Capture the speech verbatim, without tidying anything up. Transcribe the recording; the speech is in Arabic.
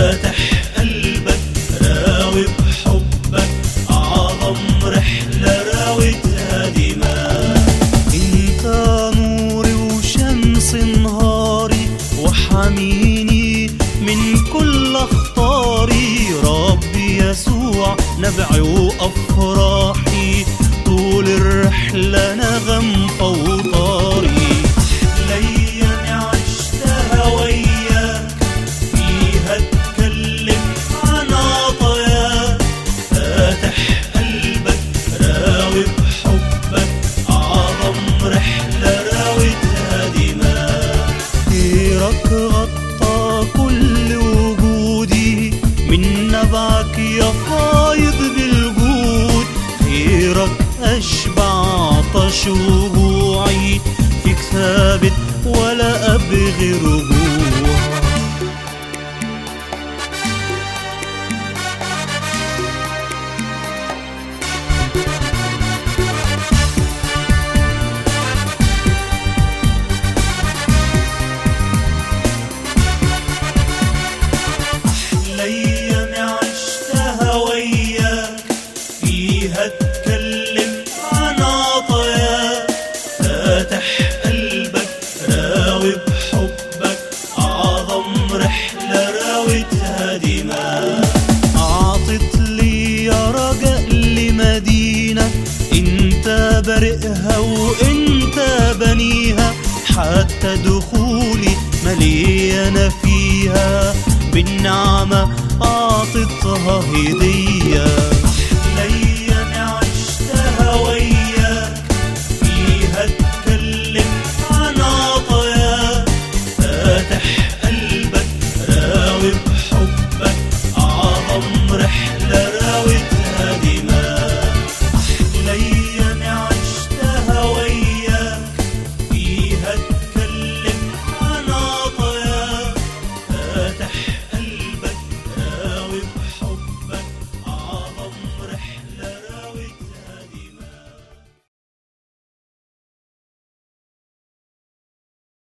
فاتح قلبك راوي بحبك، أعظم رحلة راوتها دماء. انت نوري وشمس نهاري وحميني من كل اخطاري، ربي يسوع نبعي وافراحي، طول الرحلة نغم فوطاري. أحلى عشتها وياك فيها اتكلم عن عطاياك، فاتح قلبك راوي بحبك، أعظم رحلة راوتها دماء. خيرك غطى كل وجودي، من نبعك يا فايض بالجود، خيرك أشبع عطش وجوعي، فيك ثابت ولا أبغي رجوع. أحلى عشتها وياك فيها اتكلم عن عطاياك، فاتح قلبك راوي بحبك، أعظم رحلة راوتها دماء. أعطت لي يا رجاء لمدينة انت بارئها وانت بنيها، حتى دخولي مليانة فيها بالنعمة أعطتها هدية.